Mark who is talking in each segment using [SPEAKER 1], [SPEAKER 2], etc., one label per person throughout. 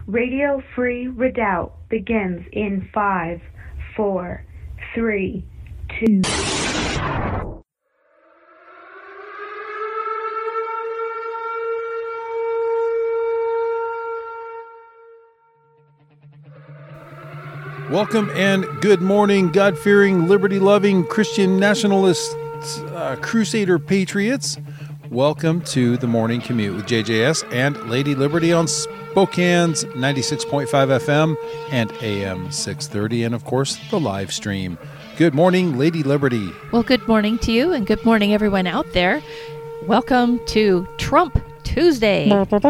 [SPEAKER 1] Radio Free Redoubt begins in 5, 4, 3, 2.
[SPEAKER 2] Welcome and good morning, God-fearing, liberty-loving, Christian nationalist, crusader patriots. Welcome to the Morning Commute with JJS and Lady Liberty on Spokane's 96.5 FM and AM 630, and of course, the live stream. Good morning, Lady Liberty.
[SPEAKER 3] Well, good morning to you, and good morning, everyone out there. Welcome to Trump Tuesday.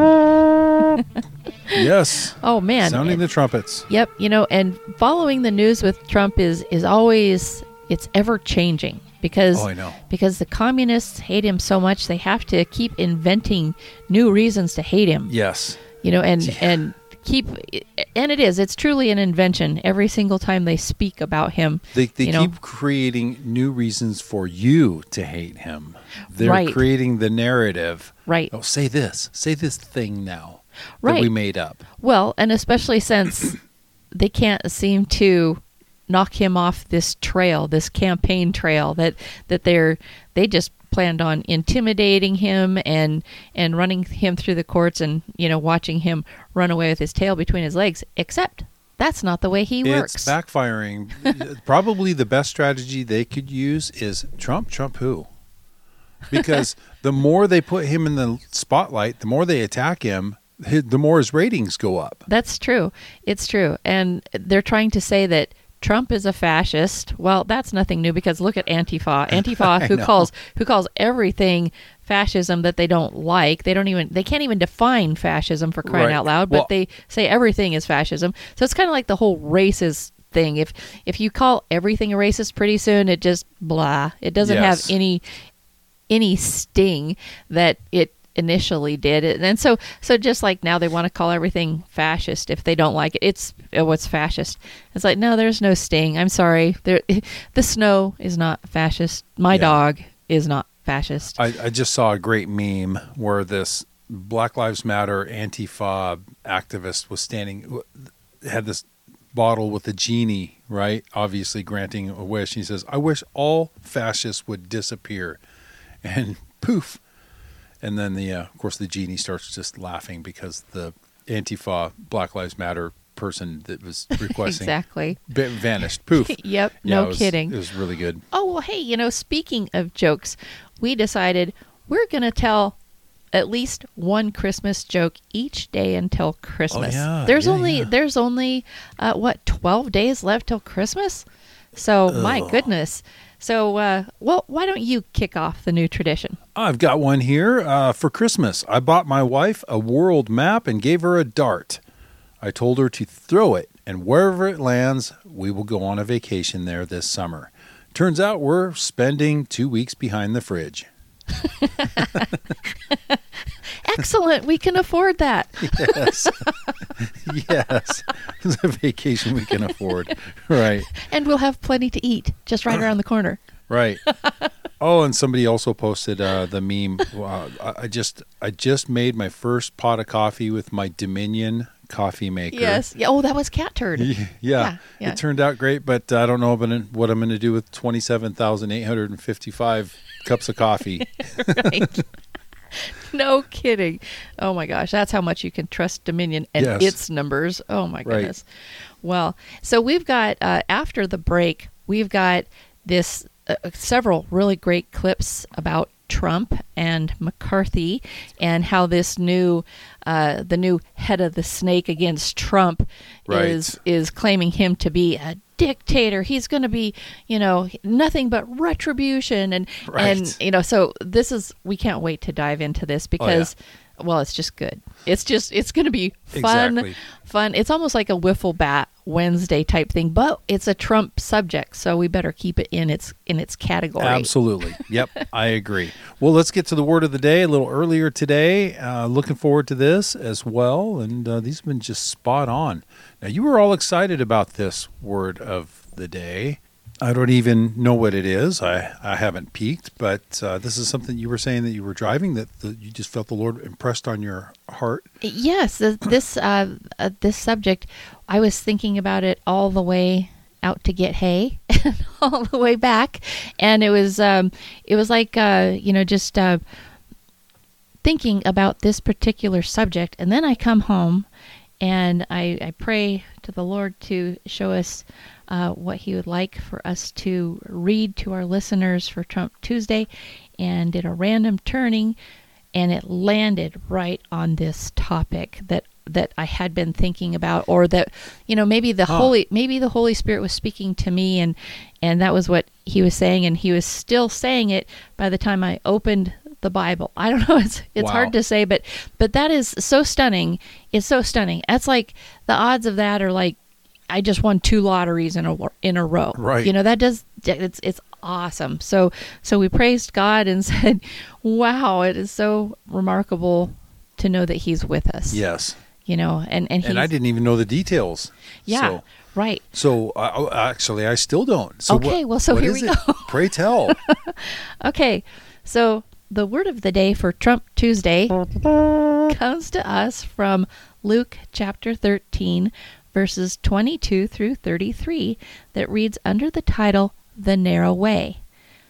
[SPEAKER 2] Yes.
[SPEAKER 3] Oh, man.
[SPEAKER 2] Sounding the trumpets.
[SPEAKER 3] Yep. You know, and following the news with Trump is always, it's ever changing because,
[SPEAKER 2] I know.
[SPEAKER 3] Because the communists hate him so much, they have to keep inventing new reasons to hate him.
[SPEAKER 2] Yes.
[SPEAKER 3] You know, and it's truly an invention every single time they speak about him.
[SPEAKER 2] They keep creating new reasons for you to hate him. They're creating the narrative.
[SPEAKER 3] Right.
[SPEAKER 2] Oh, say this thing now
[SPEAKER 3] that
[SPEAKER 2] we made up.
[SPEAKER 3] Well, and especially since they can't seem to knock him off this trail, this campaign trail that they just planned on intimidating him and running him through the courts and, you know, watching him run away with his tail between his legs, except that's not the way he works.
[SPEAKER 2] It's backfiring. Probably the best strategy they could use is Trump who? Because the more they put him in the spotlight, the more they attack him, the more his ratings go up.
[SPEAKER 3] That's true. It's true. And they're trying to say that Trump is a fascist. Well, that's nothing new because look at Antifa. Antifa who calls everything fascism that they don't like. They can't even define fascism for crying out loud, but they say everything is fascism. So it's kind of like the whole racist thing. If you call everything a racist, pretty soon it just blah. It doesn't have any sting that it initially did. And so just like now they want to call everything fascist if they don't like it. It's what's fascist. It's like, no, there's no sting. I'm sorry. The snow is not fascist. My dog is not fascist.
[SPEAKER 2] I just saw a great meme where this Black Lives Matter Antifa activist was had this bottle with a genie, right? Obviously granting a wish. He says, I wish all fascists would disappear. And poof. And then of course the genie starts just laughing because the Antifa Black Lives Matter person that was requesting
[SPEAKER 3] exactly
[SPEAKER 2] vanished. Poof.
[SPEAKER 3] Yep.
[SPEAKER 2] Yeah,
[SPEAKER 3] no kidding.
[SPEAKER 2] It was really good.
[SPEAKER 3] Oh, well, hey, you know, speaking of jokes, we decided we're going to tell at least one Christmas joke each day until Christmas.
[SPEAKER 2] Oh, yeah.
[SPEAKER 3] There's only 12 days left till Christmas. So my goodness. So, why don't you kick off the new tradition?
[SPEAKER 2] I've got one here. For Christmas, I bought my wife a world map and gave her a dart. I told her to throw it, and wherever it lands, we will go on a vacation there this summer. Turns out we're spending 2 weeks behind the fridge.
[SPEAKER 3] Excellent. We can afford that.
[SPEAKER 2] Yes. Yes. It's a vacation we can afford. Right.
[SPEAKER 3] And we'll have plenty to eat just right around the corner.
[SPEAKER 2] Right. Oh, and somebody also posted the meme. I just made my first pot of coffee with my Dominion coffee maker.
[SPEAKER 3] Yes. Yeah. Oh, that was cat turd.
[SPEAKER 2] Yeah. It turned out great, but I don't know what I'm going to do with 27,855 cups of coffee.
[SPEAKER 3] Right. No kidding. Oh my gosh, that's how much you can trust Dominion and its numbers. Oh my goodness. Right. Well, so we've got after the break, we've got this several really great clips about Trump and McCarthy and how this the new head of the snake against Trump is claiming him to be a dictator. He's going to be, you know, nothing but retribution and you know, so we can't wait to dive into this because well, it's just good. It's going to be fun. It's almost like a wiffle bat Wednesday type thing, but it's a Trump subject, so we better keep it in its category.
[SPEAKER 2] Absolutely. Yep, I agree. Well, let's get to the word of the day a little earlier today. Looking forward to this as well, and these have been just spot on. Now, you were all excited about this word of the day. I don't even know what it is. I haven't peeked, but this is something you were saying that you were driving, that you just felt the Lord impressed on your heart.
[SPEAKER 3] Yes, this subject, I was thinking about it all the way out to get hay, and all the way back, and it was like just thinking about this particular subject, and then I come home, and I pray to the Lord to show us what He would like for us to read to our listeners for Trump Tuesday, and did a random turning, and it landed right on this topic that I had been thinking about, or that maybe the Holy Spirit was speaking to me, and that was what He was saying, and He was still saying it by the time I opened the Bible. I don't know. It's
[SPEAKER 2] Wow.
[SPEAKER 3] hard to say, but that is so stunning. It's so stunning. That's like the odds of that are like I just won 2 lotteries in a row.
[SPEAKER 2] Right.
[SPEAKER 3] It's awesome. So we praised God and said, "Wow, it is so remarkable to know that He's with us."
[SPEAKER 2] Yes.
[SPEAKER 3] And
[SPEAKER 2] I didn't even know the details.
[SPEAKER 3] Yeah.
[SPEAKER 2] So,
[SPEAKER 3] right.
[SPEAKER 2] So actually, I still don't. So
[SPEAKER 3] okay.
[SPEAKER 2] what
[SPEAKER 3] Here
[SPEAKER 2] is
[SPEAKER 3] we
[SPEAKER 2] it?
[SPEAKER 3] go.
[SPEAKER 2] Pray tell.
[SPEAKER 3] Okay. So the word of the day for Trump Tuesday comes to us from Luke chapter 13, verses 22 through 33, that reads under the title, The Narrow Way.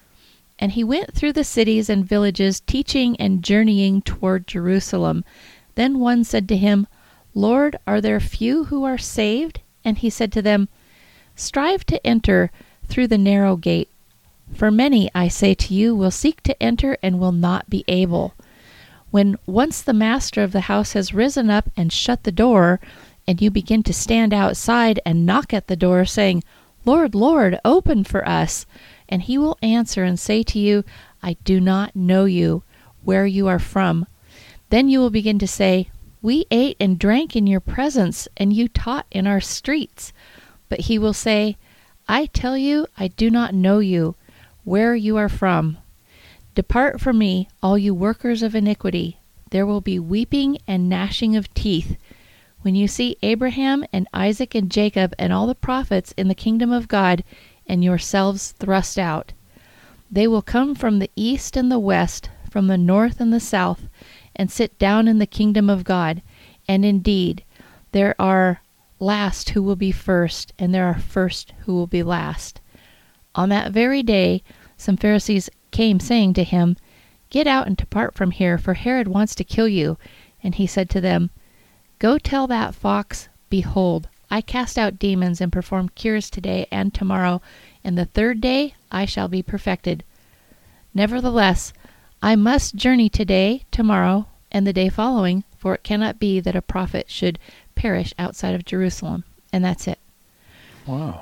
[SPEAKER 3] And he went through the cities and villages, teaching and journeying toward Jerusalem. Then one said to him, Lord, are there few who are saved? And he said to them, Strive to enter through the narrow gate. For many, I say to you, will seek to enter and will not be able. When once the master of the house has risen up and shut the door, and you begin to stand outside and knock at the door, saying, Lord, Lord, open for us. And he will answer and say to you, I do not know you, where you are from. Then you will begin to say, We ate and drank in your presence, and you taught in our streets. But he will say, I tell you, I do not know you, where you are from. Depart from me, all you workers of iniquity. There will be weeping and gnashing of teeth when you see Abraham and Isaac and Jacob and all the prophets in the kingdom of God, and yourselves thrust out. They will come from the east and the west, from the north and the south, and sit down in the kingdom of God. And indeed, there are last who will be first, and there are first who will be last. On that very day, some Pharisees came, saying to him, Get out and depart from here, for Herod wants to kill you. And he said to them, Go tell that fox, Behold, I cast out demons and perform cures today and tomorrow, and the third day I shall be perfected. Nevertheless, I must journey today, tomorrow, and the day following, for it cannot be that a prophet should perish outside of Jerusalem. And that's it.
[SPEAKER 2] Wow.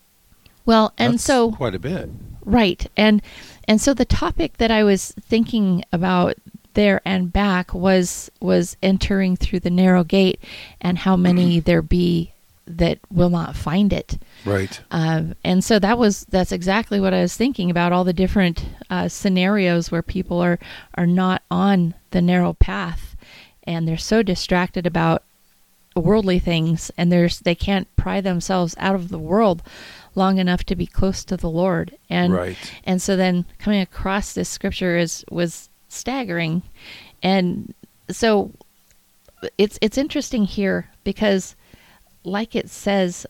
[SPEAKER 3] Well, and
[SPEAKER 2] That's
[SPEAKER 3] so
[SPEAKER 2] quite a bit.
[SPEAKER 3] right, and so the topic that I was thinking about there and back was entering through the narrow gate, and how many there be that will not find it.
[SPEAKER 2] Right.
[SPEAKER 3] And so that's exactly what I was thinking about, all the different scenarios where people are not on the narrow path, and they're so distracted about worldly things, and they can't pry themselves out of the world long enough to be close to the Lord. And
[SPEAKER 2] Right.
[SPEAKER 3] and so then coming across this scripture was staggering. And so it's interesting here because, like it says,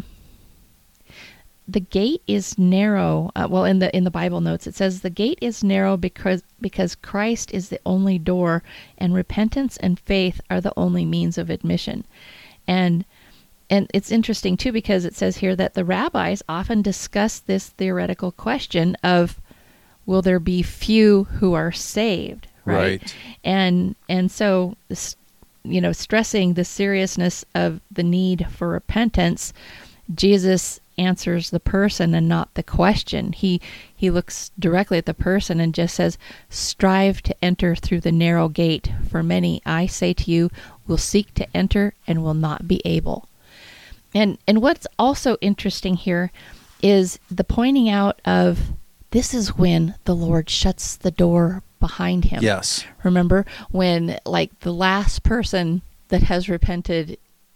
[SPEAKER 3] the gate is narrow. In the Bible notes, it says the gate is narrow because Christ is the only door, and repentance and faith are the only means of admission. And it's interesting too because it says here that the rabbis often discuss this theoretical question of, will there be few who are saved? Right. And so, stressing the seriousness of the need for repentance, Jesus answers the person and not the question. He looks directly at the person and just says, strive to enter through the narrow gate. For many, I say to you, will seek to enter and will not be able. And what's also interesting here is the pointing out of, this is when the Lord shuts the door behind him.
[SPEAKER 2] Yes.
[SPEAKER 3] Remember when, like, the last person that has repented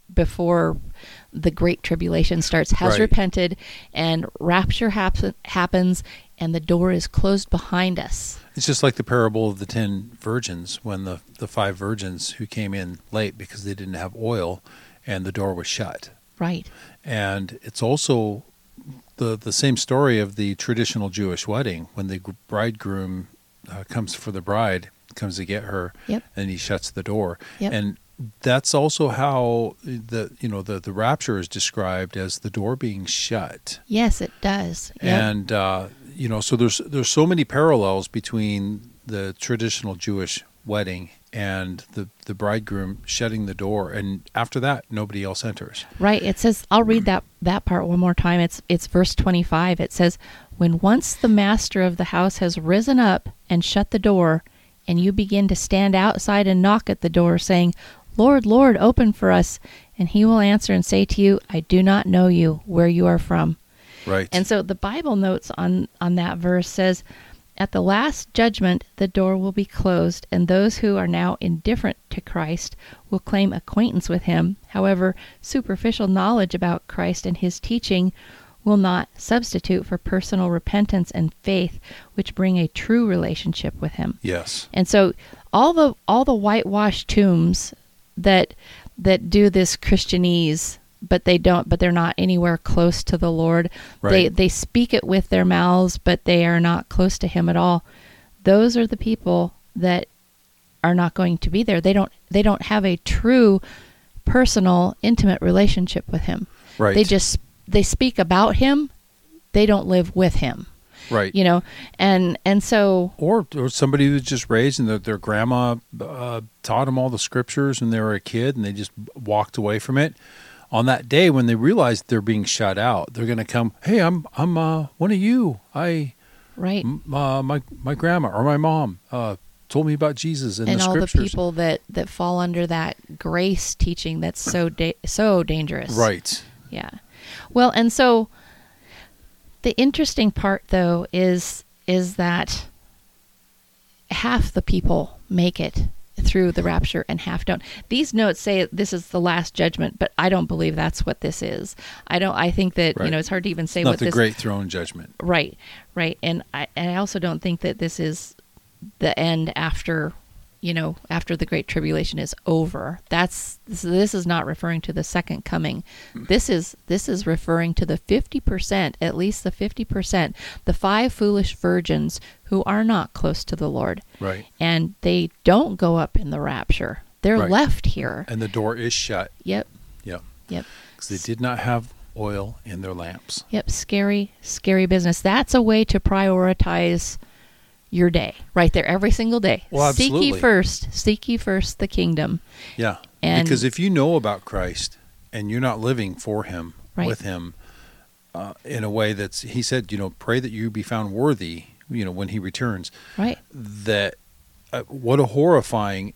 [SPEAKER 3] before the Great Tribulation starts has
[SPEAKER 2] Right.
[SPEAKER 3] repented, and rapture happens, and the door is closed behind us.
[SPEAKER 2] It's just like the parable of the 10 virgins, when the 5 virgins who came in late because they didn't have oil and the door was shut.
[SPEAKER 3] Right.
[SPEAKER 2] And it's also the same story of the traditional Jewish wedding, when the bridegroom comes for the bride, comes to get her,
[SPEAKER 3] Yep.
[SPEAKER 2] and he shuts the door.
[SPEAKER 3] Yep.
[SPEAKER 2] And that's also how the rapture is described, as the door being shut.
[SPEAKER 3] Yes, it does. Yep.
[SPEAKER 2] And so there's so many parallels between the traditional Jewish wedding and the bridegroom shutting the door, and after that nobody else enters.
[SPEAKER 3] Right. It says, I'll read that part one more time. It's verse 25. It says, when once the master of the house has risen up and shut the door, and you begin to stand outside and knock at the door, saying, Lord, Lord, open for us. And he will answer and say to you, I do not know you, where you are from.
[SPEAKER 2] Right.
[SPEAKER 3] And so the Bible notes on that verse says, at the last judgment, the door will be closed, and those who are now indifferent to Christ will claim acquaintance with him. However, superficial knowledge about Christ and his teaching will not substitute for personal repentance and faith, which bring a true relationship with him.
[SPEAKER 2] Yes.
[SPEAKER 3] And so all the whitewashed tombs that do this Christianese, but they're not anywhere close to the Lord.
[SPEAKER 2] Right.
[SPEAKER 3] They speak it with their mouths, but they are not close to him at all. Those are the people that are not going to be there. They don't have a true personal, intimate relationship with him.
[SPEAKER 2] Right.
[SPEAKER 3] They speak about him. They don't live with him.
[SPEAKER 2] Right.
[SPEAKER 3] And so,
[SPEAKER 2] or somebody who's just raised and their grandma taught them all the scriptures when they were a kid, and they just walked away from it. On that day when they realize they're being shut out, they're going to come, hey, I'm one of you.
[SPEAKER 3] right.
[SPEAKER 2] My grandma or my mom told me about Jesus and the
[SPEAKER 3] all
[SPEAKER 2] scriptures.
[SPEAKER 3] the people that fall under that grace teaching that's so dangerous.
[SPEAKER 2] Right.
[SPEAKER 3] Yeah. Well, and so the interesting part, though, is that half the people make it through the rapture and half don't. These notes say this is the last judgment, but I don't believe that's what this is. I think that,
[SPEAKER 2] Right.
[SPEAKER 3] It's hard to even say
[SPEAKER 2] Not
[SPEAKER 3] what
[SPEAKER 2] the
[SPEAKER 3] this
[SPEAKER 2] great throne judgment.
[SPEAKER 3] Right. And I also don't think that this is the end after the Great Tribulation is over. This is not referring to the second coming. This is referring to the 50%, at least the 50%, the 5 foolish virgins who are not close to the Lord.
[SPEAKER 2] Right.
[SPEAKER 3] And they don't go up in the rapture. They're
[SPEAKER 2] Right.
[SPEAKER 3] left here.
[SPEAKER 2] And the door is shut.
[SPEAKER 3] Yep.
[SPEAKER 2] Yep.
[SPEAKER 3] Yep.
[SPEAKER 2] Because they did not have oil in their lamps.
[SPEAKER 3] Yep. Scary, scary business. That's a way to prioritize your day right there every single day.
[SPEAKER 2] Well, absolutely.
[SPEAKER 3] Seek ye first the kingdom.
[SPEAKER 2] Yeah.
[SPEAKER 3] And
[SPEAKER 2] because if you know about Christ and you're not living for him,
[SPEAKER 3] Right.
[SPEAKER 2] with him, in a way that's, he said, pray that you be found worthy, when he returns.
[SPEAKER 3] right.
[SPEAKER 2] That what a horrifying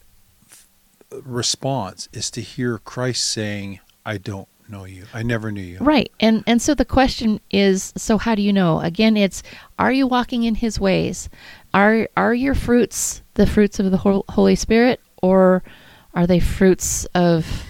[SPEAKER 2] response is to hear Christ saying, I don't know you. I never knew you.
[SPEAKER 3] Right. And so the question is, so how do you know? Again, it's, are you walking in his ways? Are your fruits the fruits of the Holy Spirit, or are they fruits of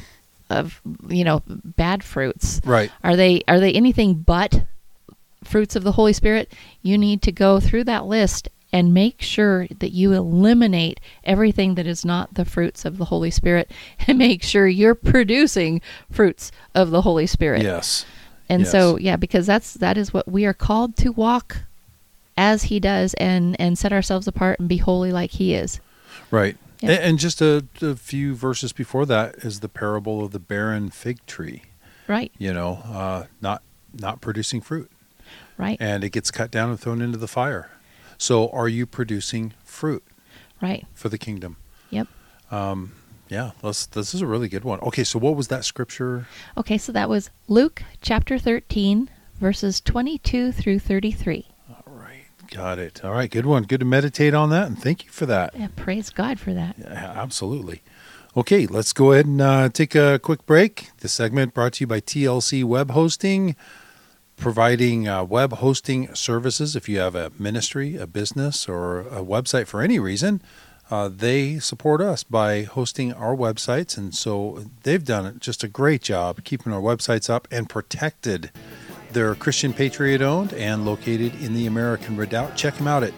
[SPEAKER 3] bad fruits?
[SPEAKER 2] Right.
[SPEAKER 3] Are they anything but fruits of the Holy Spirit? You need to go through that list and make sure that you eliminate everything that is not the fruits of the Holy Spirit, and make sure you're producing fruits of the Holy Spirit.
[SPEAKER 2] Yes.
[SPEAKER 3] And
[SPEAKER 2] Yes.
[SPEAKER 3] so, because that is what we are called to walk as he does, and set ourselves apart and be holy like he is.
[SPEAKER 2] Right.
[SPEAKER 3] Yeah.
[SPEAKER 2] And just a few verses before that is the parable of the barren fig tree,
[SPEAKER 3] Right.
[SPEAKER 2] not producing fruit.
[SPEAKER 3] Right.
[SPEAKER 2] And it gets cut down and thrown into the fire. So are you producing fruit
[SPEAKER 3] Right.
[SPEAKER 2] for the kingdom?
[SPEAKER 3] Yep.
[SPEAKER 2] Yeah, this is a really good one. Okay, so what was that scripture?
[SPEAKER 3] Okay, so that was Luke chapter 13, verses 22 through 33.
[SPEAKER 2] All right, got it. All right, good one. Good to meditate on that, and thank you for that.
[SPEAKER 3] Yeah, praise God for that.
[SPEAKER 2] Yeah, absolutely. Okay, let's go ahead and take a quick break. This segment brought to you by TLC Web Hosting, providing web hosting services. If you have a ministry, a business, or a website for any reason, they support us by hosting our websites, and so they've done just a great job keeping our websites up and protected. They're Christian Patriot owned and located in the American Redoubt. Check them out at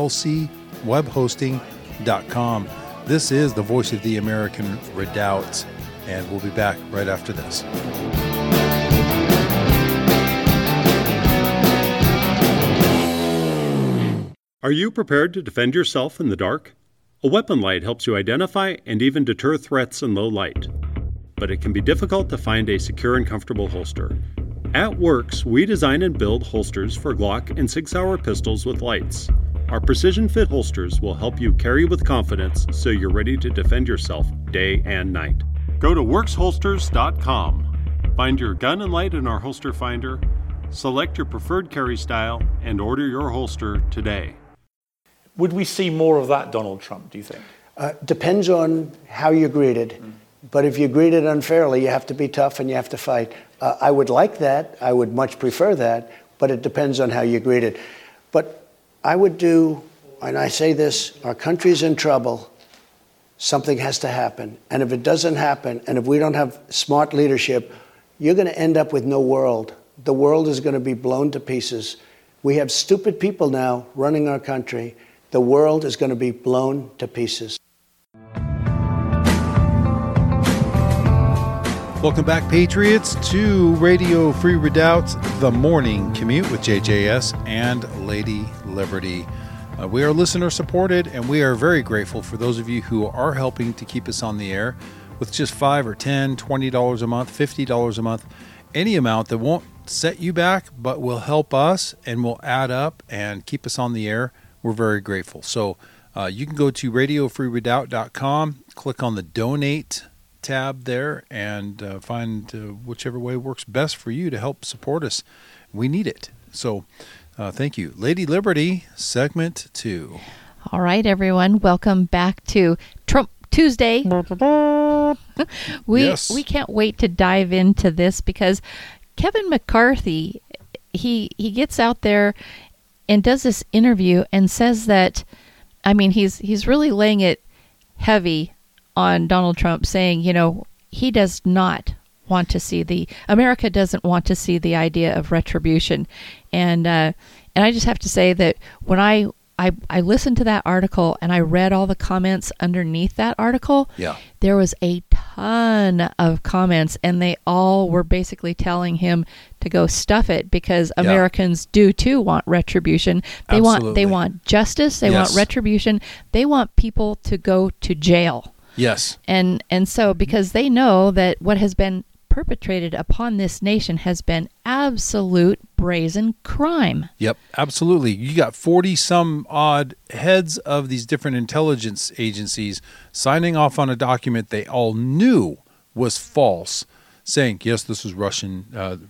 [SPEAKER 2] tlcwebhosting.com. This is the voice of the American Redoubt, and we'll be back right after this.
[SPEAKER 4] Are you prepared to defend yourself in the dark? A weapon light helps you identify and even deter threats in low light. But it can be difficult to find a secure and comfortable holster. At Works, we design and build holsters for Glock and SIG Sauer pistols with lights. Our precision fit holsters will help you carry with confidence so you're ready to defend yourself day and night. Go to worksholsters.com. Find your gun and light in our holster finder, select your preferred carry style, and order your holster today.
[SPEAKER 5] Would we see more of that, Donald Trump, do you think?
[SPEAKER 6] Depends on how you're greeted. But if you're greeted unfairly, you have to be tough and you have to fight. I would like that. I would much prefer that. But it depends on how you're greeted. But I would do, and I say this, our country's in trouble. Something has to happen. And if it doesn't happen, and if we don't have smart leadership, you're going to end up with no world. The world is going to be blown to pieces. We have stupid people now running our country. The world is going to be blown to pieces.
[SPEAKER 2] Welcome back, Patriots, to Radio Free Redoubt, The Morning Commute with JJS and Lady Liberty. We are listener-supported, and we are very grateful for those of you who are helping to keep us on the air with just $5 or $10, $20 a month, $50 a month, any amount that won't set you back but will help us and will add up and keep us on the air. We're very grateful. So you can go to radiofreeredoubt.com, click on the Donate tab there, and find whichever way works best for you to help support us. We need it. So thank you. Lady Liberty, segment 2.
[SPEAKER 3] All right, everyone. Welcome back to Trump Tuesday. We can't wait to dive into this because Kevin McCarthy, he gets out there and does this interview and says that, I mean, he's really laying it heavy on Donald Trump, saying, you know, he does not want to see America doesn't want to see the idea of retribution. And I just have to say that when I listened to that article and I read all the comments underneath that article, there was a ton of comments, and they all were basically telling him to go stuff it because Americans do too want retribution. They want justice. They want retribution. They want people to go to jail.
[SPEAKER 2] Yes.
[SPEAKER 3] And so because they know that what has been perpetrated upon this nation has been absolute brazen crime.
[SPEAKER 2] Yep, absolutely. You got 40 some odd heads of these different intelligence agencies signing off on a document they all knew was false, saying, yes, this is Russian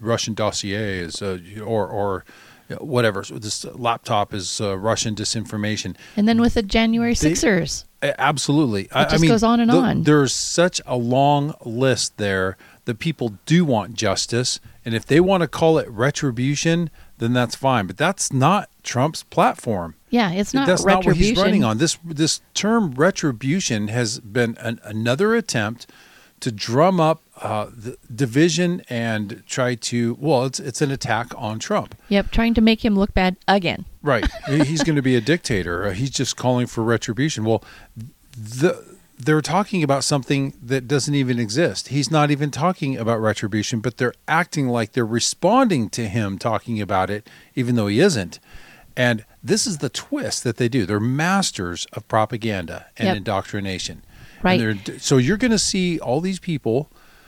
[SPEAKER 2] dossiers or whatever. So this laptop is Russian disinformation.
[SPEAKER 3] And then with the January 6ers.
[SPEAKER 2] Absolutely.
[SPEAKER 3] It just goes on and on.
[SPEAKER 2] There's such a long list there that people do want justice. And if they want to call it retribution, then that's fine. But that's not Trump's platform.
[SPEAKER 3] Yeah, it's not
[SPEAKER 2] That's
[SPEAKER 3] retribution.
[SPEAKER 2] not what he's running on. This term retribution has been another attempt to drum up the division and try to, it's an attack on Trump.
[SPEAKER 3] Yep, trying to make him look bad again.
[SPEAKER 2] Right. He's going to be a dictator. He's just calling for retribution. Well, they're talking about something that doesn't even exist. He's not even talking about retribution, but they're acting like they're responding to him talking about it, even though he isn't. And this is the twist that they do. They're masters of propaganda and indoctrination.
[SPEAKER 3] Right.
[SPEAKER 2] So you're going to see all these people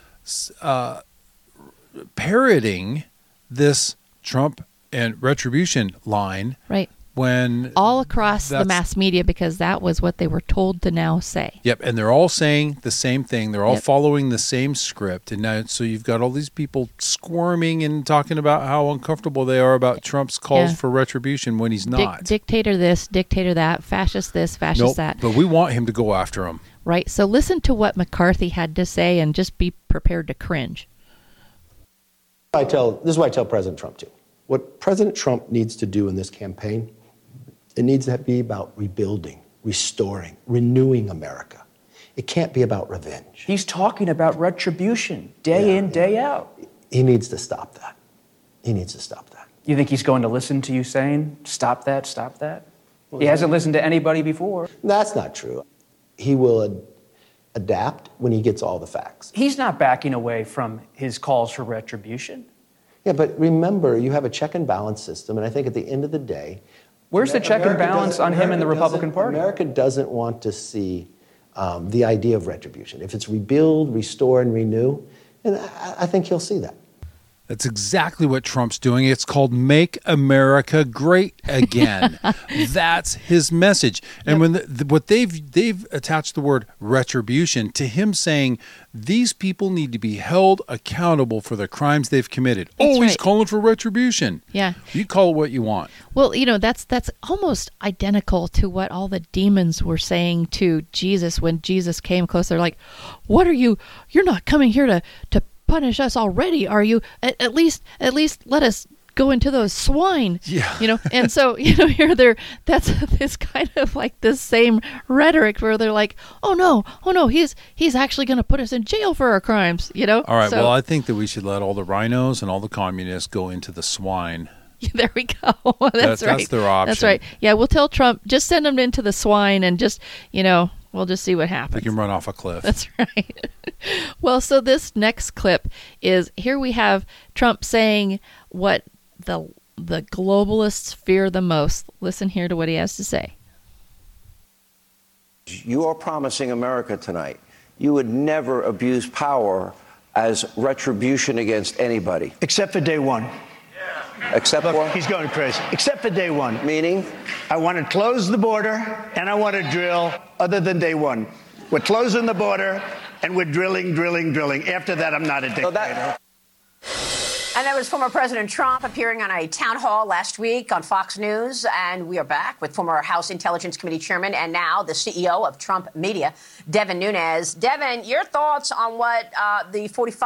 [SPEAKER 2] parroting this Trump and retribution line.
[SPEAKER 3] Right.
[SPEAKER 2] When
[SPEAKER 3] all across the mass media, because that was what they were told to now say.
[SPEAKER 2] Yep, and they're all saying the same thing. They're all following the same script. And now, so you've got all these people squirming and talking about how uncomfortable they are about Trump's calls for retribution when he's not.
[SPEAKER 3] Dictator this, dictator that, fascist this, fascist that.
[SPEAKER 2] But we want him to go after him.
[SPEAKER 3] Right. So listen to what McCarthy had to say and just be prepared to cringe.
[SPEAKER 7] This is what I tell President Trump too. What President Trump needs to do in this campaign, it needs to be about rebuilding. restoring, renewing America. It can't be about revenge.
[SPEAKER 8] He's talking about retribution day in, day out.
[SPEAKER 7] He needs to stop that. He needs to stop that.
[SPEAKER 8] You think he's going to listen to you saying, stop that, stop that? He hasn't listened to anybody before.
[SPEAKER 7] That's not true. He will adapt when he gets all the facts.
[SPEAKER 8] He's not backing away from his calls for retribution.
[SPEAKER 7] Yeah, but remember, you have a check and balance system, and I think at the end of the day...
[SPEAKER 8] Where's the check and balance on him and the Republican Party?
[SPEAKER 7] America doesn't want to see the idea of retribution. If it's rebuild, restore, and renew, and I think he'll see that.
[SPEAKER 2] That's exactly what Trump's doing. It's called Make America Great Again. That's his message. And when what they've attached the word retribution to him saying these people need to be held accountable for the crimes they've committed.
[SPEAKER 3] That's
[SPEAKER 2] He's calling for retribution.
[SPEAKER 3] Yeah.
[SPEAKER 2] You call it what you want.
[SPEAKER 3] Well, that's almost identical to what all the demons were saying to Jesus when Jesus came close. They're like, "What are you? You're not coming here to punish us already, are you? At least let us go into those swine."
[SPEAKER 2] Yeah.
[SPEAKER 3] And so, that's this kind of like this same rhetoric where they're like, oh no, he's actually going to put us in jail for our crimes,
[SPEAKER 2] All right. Well, I think that we should let all the rhinos and all the communists go into the swine.
[SPEAKER 3] There we go. That's right.
[SPEAKER 2] That's their option.
[SPEAKER 3] That's right. Yeah. We'll tell Trump, just send them into the swine and just, we'll just see what happens.
[SPEAKER 2] They can run off a cliff.
[SPEAKER 3] That's right. Well, so this next clip is, here we have Trump saying what the globalists fear the most. Listen here to what he has to say.
[SPEAKER 9] You are promising America tonight you would never abuse power as retribution against anybody.
[SPEAKER 6] Except for day one.
[SPEAKER 9] Except
[SPEAKER 6] Look,
[SPEAKER 9] what?
[SPEAKER 6] he's going crazy. Except for day one.
[SPEAKER 9] Meaning?
[SPEAKER 6] I want to close the border, and I want to drill other than day one. We're closing the border, and we're drilling. After that, I'm not a dictator.
[SPEAKER 10] And that was former President Trump appearing on a town hall last week on Fox News. And we are back with former House Intelligence Committee Chairman and now the CEO of Trump Media, Devin Nunes. Devin, your thoughts on what the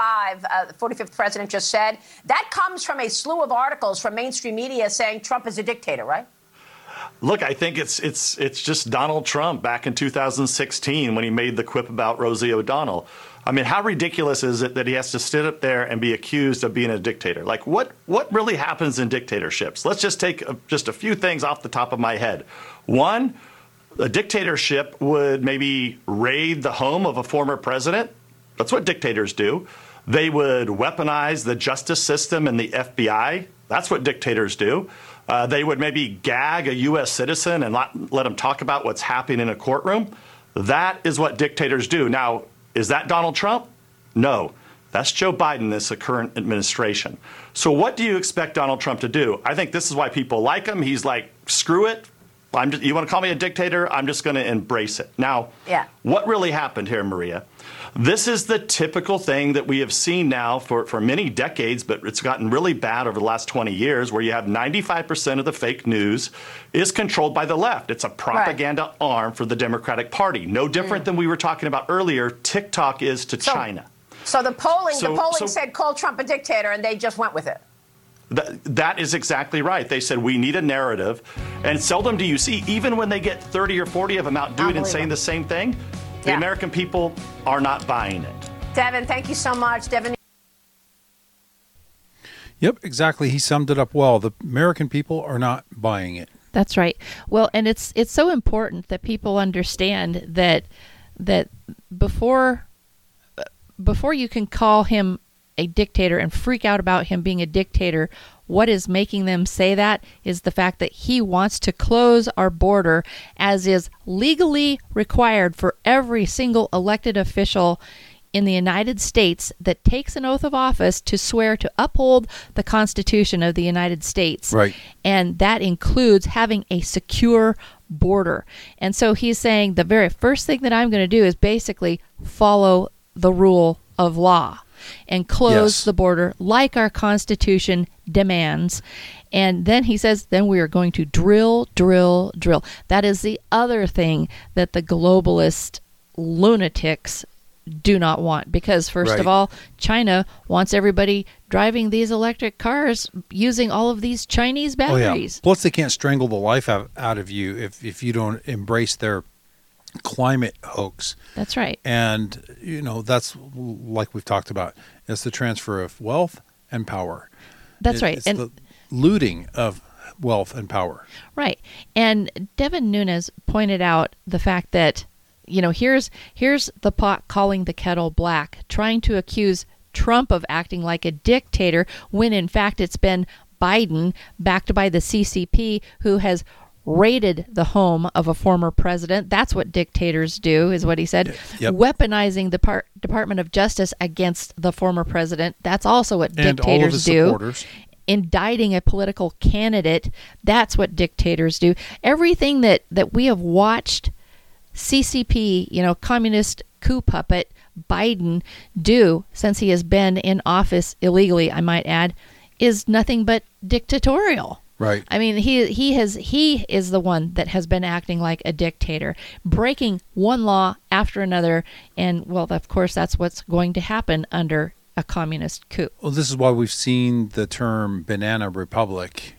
[SPEAKER 10] 45th president just said? That comes from a slew of articles from mainstream media saying Trump is a dictator, right?
[SPEAKER 5] Look, I think it's just Donald Trump back in 2016 when he made the quip about Rosie O'Donnell. I mean, how ridiculous is it that he has to sit up there and be accused of being a dictator? Like, what really happens in dictatorships? Let's just take just a few things off the top of my head. One, a dictatorship would maybe raid the home of a former president. That's what dictators do. They would weaponize the justice system and the FBI. That's what dictators do. They would maybe gag a U.S. citizen and let him talk about what's happening in a courtroom. That is what dictators do. Now, is that Donald Trump? No. That's Joe Biden, this current administration. So what do you expect Donald Trump to do? I think this is why people like him. He's like, screw it. You want to call me a dictator? I'm just going to embrace it. Now, What really happened here, Maria? This is the typical thing that we have seen now for many decades, but it's gotten really bad over the last 20 years, where you have 95% of the fake news is controlled by the left. It's a propaganda arm for the Democratic Party. No different than we were talking about earlier, TikTok is to China.
[SPEAKER 10] So the polling said call Trump a dictator, and they just went with it.
[SPEAKER 5] That is exactly right. They said we need a narrative, and seldom do you see, even when they get 30 or 40 of them out doing and saying the same thing, the American people are not buying it.
[SPEAKER 10] Devin, thank you so much. Devin.
[SPEAKER 2] Yep, exactly. He summed it up well. The American people are not buying it.
[SPEAKER 3] That's right. Well, and it's so important that people understand that before you can call him a dictator and freak out about him being a dictator, what is making them say that is the fact that he wants to close our border, as is legally required for every single elected official in the United States that takes an oath of office to swear to uphold the Constitution of the United States.
[SPEAKER 2] Right.
[SPEAKER 3] And that includes having a secure border. And so he's saying the very first thing that I'm going to do is basically follow the rule of law and close the border like our Constitution demands. And then he says, then we are going to drill. That is the other thing that the globalist lunatics do not want, because first of all, China wants everybody driving these electric cars using all of these Chinese batteries.
[SPEAKER 2] Plus, they can't strangle the life out of you if you don't embrace their climate hoax.
[SPEAKER 3] That's right.
[SPEAKER 2] And, that's like we've talked about. It's the transfer of wealth and power.
[SPEAKER 3] That's right.
[SPEAKER 2] It's the looting of wealth and power.
[SPEAKER 3] Right. And Devin Nunes pointed out the fact that, here's the pot calling the kettle black, trying to accuse Trump of acting like a dictator when in fact it's been Biden, backed by the CCP, who has raided the home of a former president. That's what dictators do, is what he said.
[SPEAKER 2] Yep.
[SPEAKER 3] Weaponizing the Department of Justice against the former president. That's also what
[SPEAKER 2] and
[SPEAKER 3] dictators
[SPEAKER 2] all of his
[SPEAKER 3] do.
[SPEAKER 2] Supporters.
[SPEAKER 3] Indicting a political candidate. That's what dictators do. Everything that we have watched CCP, communist coup puppet Biden do since he has been in office illegally, I might add, is nothing but dictatorial.
[SPEAKER 2] Right.
[SPEAKER 3] I mean, he is the one that has been acting like a dictator, breaking one law after another, and well, of course, that's what's going to happen under a communist coup.
[SPEAKER 2] Well, this is why we've seen the term "banana republic,"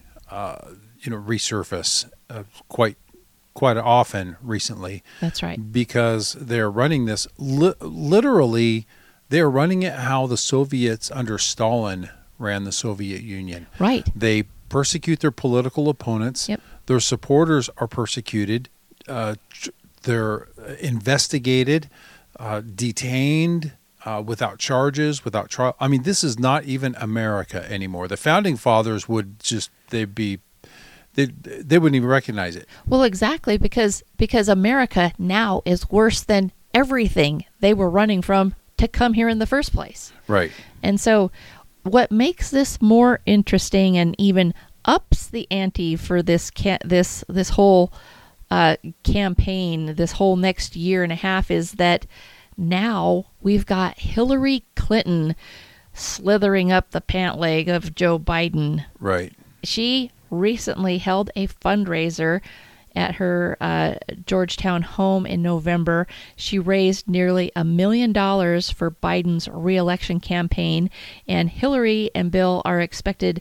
[SPEAKER 2] resurface quite often recently.
[SPEAKER 3] That's right.
[SPEAKER 2] Because they're running this literally. They're running it how the Soviets under Stalin ran the Soviet Union.
[SPEAKER 3] Right.
[SPEAKER 2] They persecute their political opponents.
[SPEAKER 3] Yep.
[SPEAKER 2] Their supporters are persecuted. They're investigated, detained. Without charges, without trial. I mean, this is not even America anymore. The founding fathers would just, they wouldn't even recognize it.
[SPEAKER 3] Well, exactly, because America now is worse than everything they were running from to come here in the first place.
[SPEAKER 2] Right.
[SPEAKER 3] And so what makes this more interesting and even ups the ante for this whole campaign, this whole next year and a half, is that now we've got Hillary Clinton slithering up the pant leg of Joe Biden.
[SPEAKER 2] Right.
[SPEAKER 3] She recently held a fundraiser at her Georgetown home in November. She raised nearly $1 million for Biden's re-election campaign, and Hillary and Bill are expected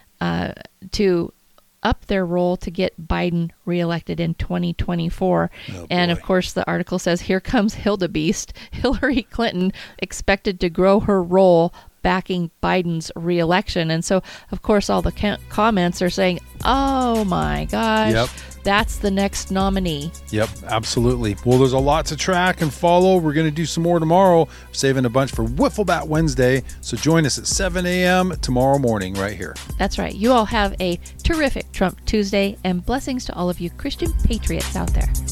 [SPEAKER 3] to up their role to get Biden reelected in 2024. And of course, the article says, here comes Hildebeest. Hillary Clinton expected to grow her role backing Biden's reelection. And so, of course, all the comments are saying, oh my gosh, that's the next nominee.
[SPEAKER 2] Yep, absolutely. Well, there's a lot to track and follow. We're going to do some more tomorrow, saving a bunch for Wifflebat Wednesday. So join us at 7 a.m. tomorrow morning right here.
[SPEAKER 3] That's right. You all have a terrific Trump Tuesday, and blessings to all of you Christian patriots out there.